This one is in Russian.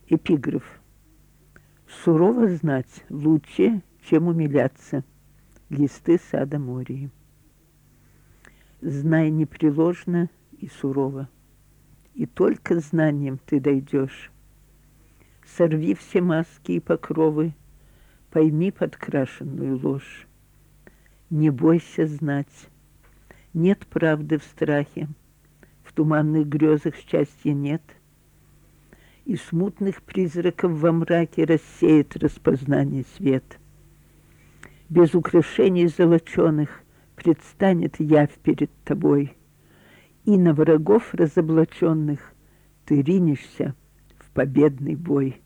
Эпиграф. Сурово знать лучше, чем умиляться. Листы сада Мории. Знай непреложно и сурово, и только знанием ты дойдешь. Сорви все маски и покровы, пойми подкрашенную ложь. Не бойся знать, нет правды в страхе, в туманных грезах счастья нет, и смутных призраков во мраке рассеет распознание свет. Без украшений золоченых предстанет явь перед тобой, и на врагов разоблаченных ты ринешься в победный бой.